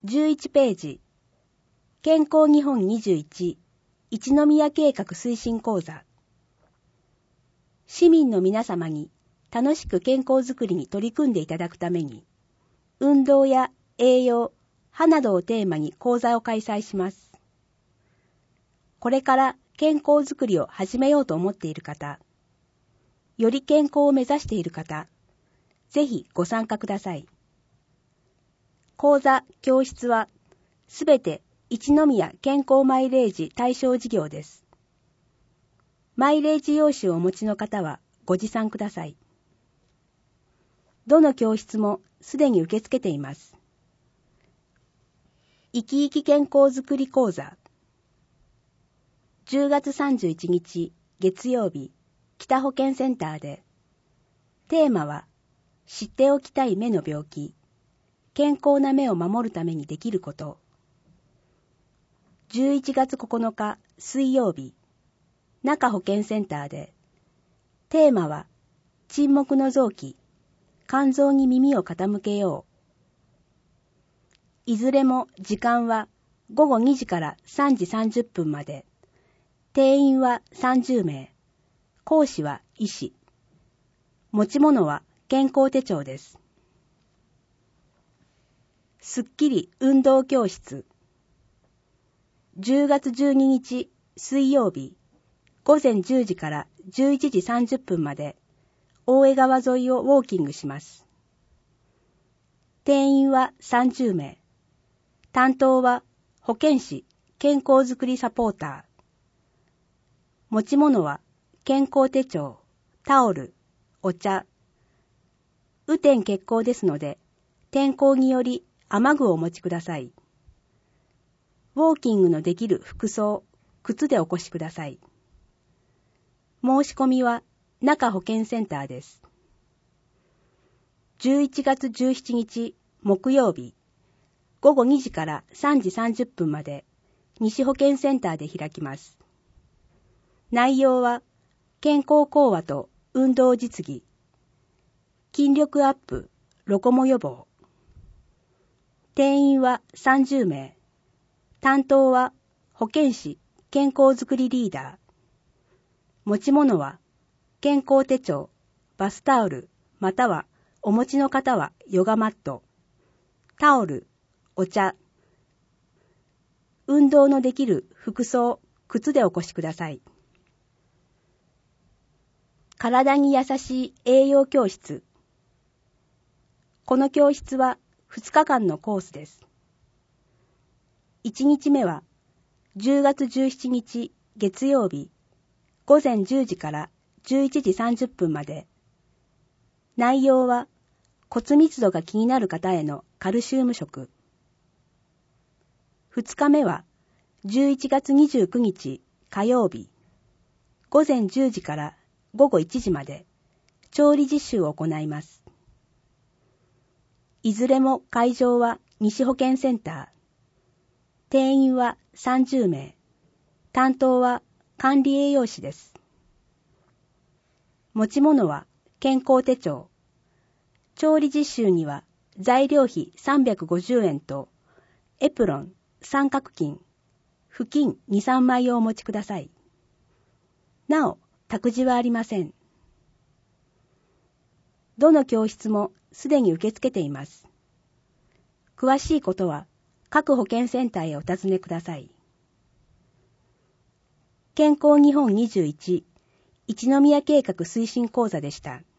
11ページ、健康日本21、一宮計画推進講座。市民の皆様に楽しく健康づくりに取り組んでいただくために、運動や栄養、歯などをテーマに講座を開催します。これから健康づくりを始めようと思っている方、より健康を目指している方、ぜひご参加ください。講座・教室はすべて一宮健康マイレージ対象事業です。マイレージ用紙をお持ちの方はご持参ください。どの教室もすでに受け付けています。生き生き健康づくり講座。10月31日月曜日、北保健センターで、テーマは知っておきたい目の病気、健康な目を守るためにできること。11月9日水曜日、中保健センターで、テーマは沈黙の臓器、肝臓に耳を傾けよう。いずれも時間は午後2時から3時30分まで。定員は30名。講師は医師。持ち物は健康手帳です。すっきり運動教室。10月12日水曜日、午前10時から11時30分まで、大江川沿いをウォーキングします。定員は30名。担当は保健師、健康づくりサポーター。持ち物は健康手帳、タオル、お茶。雨天決行ですので、天候により雨具をお持ちください。ウォーキングのできる服装、靴でお越しください。申し込みは中保健センターです。11月17日木曜日、午後2時から3時30分まで西保健センターで開きます。内容は健康講話と運動実技、筋力アップ、ロコモ予防。定員は30名。担当は保健師、健康づくりリーダー。持ち物は健康手帳、バスタオル、またはお持ちの方はヨガマット、タオル、お茶。運動のできる服装、靴でお越しください。体に優しい栄養教室。この教室は2日間のコースです。1日目は10月17日月曜日、午前10時から11時30分まで。内容は骨密度が気になる方へのカルシウム食。2日目は11月29日火曜日、午前10時から午後1時まで調理実習を行います。いずれも会場は西保健センター。定員は30名。担当は管理栄養士です。持ち物は健康手帳。調理実習には材料費350円とエプロン、三角巾、布巾2、3枚をお持ちください。なお、託児はありません。どの教室もすでに受け付けています。詳しいことは各保健センターへお尋ねください。健康日本21、一宮計画推進講座でした。